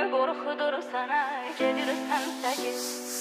qorxudur sənə, gedirsən səgin.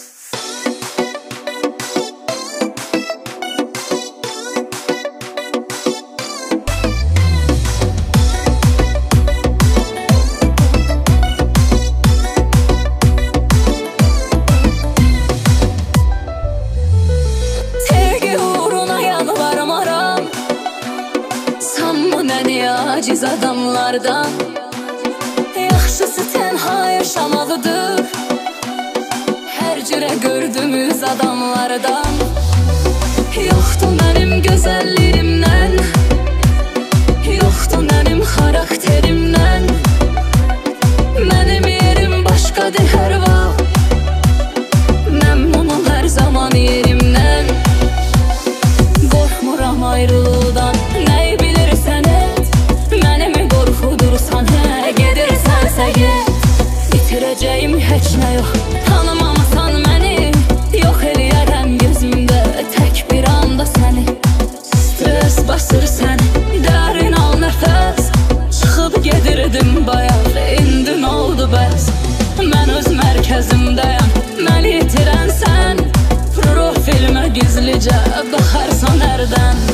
Aciz adamlardan yaxşısı tənha yaşamaqdır. Hər cürə gördüyümüz adamlardan yoxdur mənim gözəlliyimdən, yoxdur mənim xarakterimdən. Mənim yerim başqadır hər vaxt, məmnunum hər zaman yerimdən. Qorxmuram ayrılıqdan, nəyi bilirsən mənimi qorxudursan, hə, gedirsənsə get. İtirəcəyim heç nə yox, tanımamasan məni, yox eləyərəm gözümdə tək bir anda səni. Stres basır səni, dərin al nəfəs, çıxıb gedirdim bayaq, indi nə oldu bəs? Mən öz mərkəzimdəyəm, məni itirənsən, profilimə gizlicə baxarsan hərdən.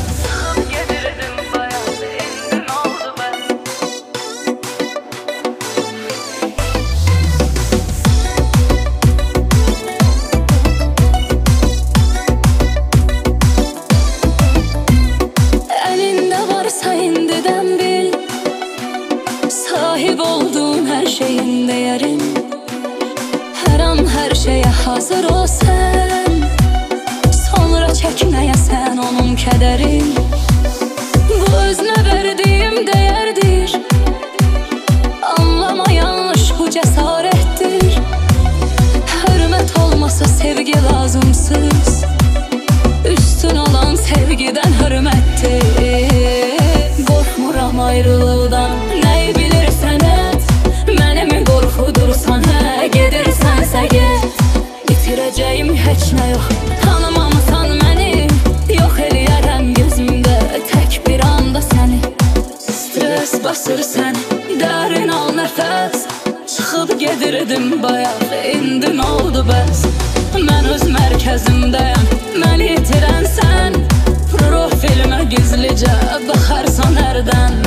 Sahib olduğun hər şeyin dəyərin, hər an hər şeyə hazır ol sən, sonra çəkməyəsən onun kədərin. Bu özünə verdiyim dəyərdir, anlama yanlış bu cəsarətdir. Hörmət olmasa sevgi lazımsız, üstün olan sevgidən hörmətdir. Qorxmuram ayrılıqdan, nəyi bilirsən et, mənimi qorxudursan, hə, gedirsənsə get. İtirəcəyim heç nə yox, tanımamasan məni, yox eləyərəm gözümdə tək bir anda səni. Stres basır səni, dərin al nəfəs, çıxıb gedirdim bayaq, indi nə oldu bəs? Mən öz mərkəzimdəyəm, məni itirənsən, profilimə gizlicə baxarsan hərdən.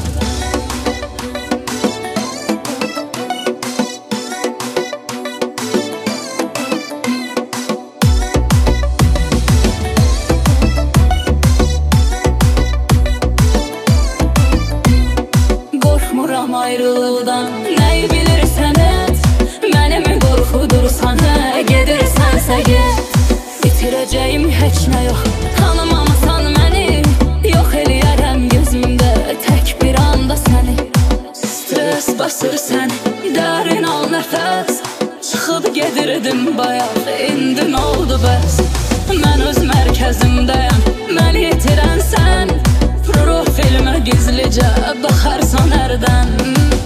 Qorxmuram ayrılıqdan, nəyi bilirsən et, mənimi qorxudursan, hə, gedirsənsə get. İtirəcəyim heç nə yox, tanımamasan məni, yox eləyərəm gözümdə tək bir anda səni. Stres basır səni, dərin al nəfəs, çıxıb gedirdim bayaq, indi nə oldu bəs? Mən öz mərkəzimdəyəm, məni itirənsən, profilimə gizlicə baxarsan hərdən.